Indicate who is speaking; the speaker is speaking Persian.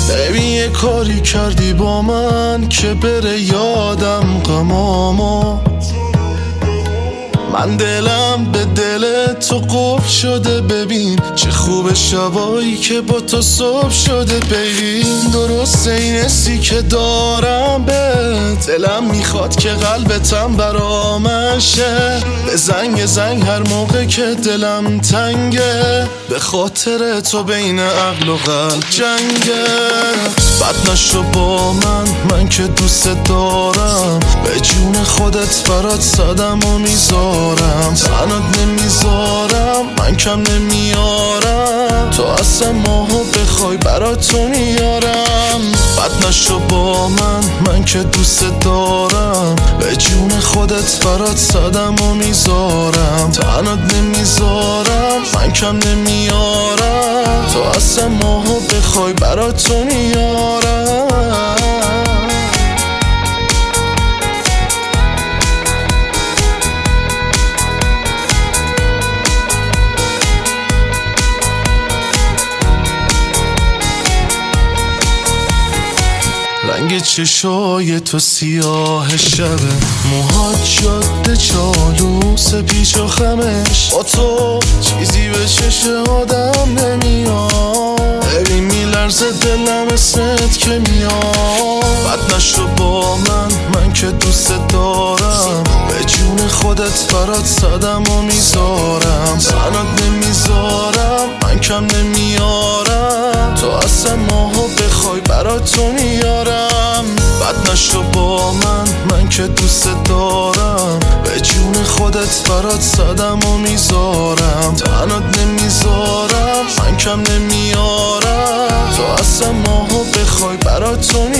Speaker 1: ببین یه کاری کردی با من که بره یادم غمامو. من دلم به دل تو قفل شده، ببین چه خوب شبایی که با تو صبح شده. ببین درسته این حسی که دارم به دلم میخواد که قلبتم برا من شه. به زنگ هر موقع که دلم تنگه، به خاطر تو بین عقل و قلب جنگه. بد نشو با من که دوست دارم، به جون خودت برات صدم و میذارم. تنات نمیذارم، من کم نمیارم، تو اصلا ماهو بخوای براتو میارم. بد نشو با من که دوست دارم، به جون خودت برات صدم و میذارم. تنات نمیذارم، من کم نمیارم، تو اصلا ماهو بخوای براتو میارم. رنگ چشای تو سیاه شبه، موهات جاده چالوس پیچ و خمش. با تو چیزی به چشم آدم نمیاد، ببین میلرزه دلم اسمت که میاد. بد نشو با من که دوست دارم، به جون خودت برات صدم و میذارم. تنات نمیذارم، من کم نمیارم، تو اصلا ماهو بخوای براتو میارم. بد نشو با من که دوست دارم، به جون خودت برات صدم و میذارم. تنات نمیذارم، من کم نمیارم، تو اصلا ماهو بخوای براتو میارم.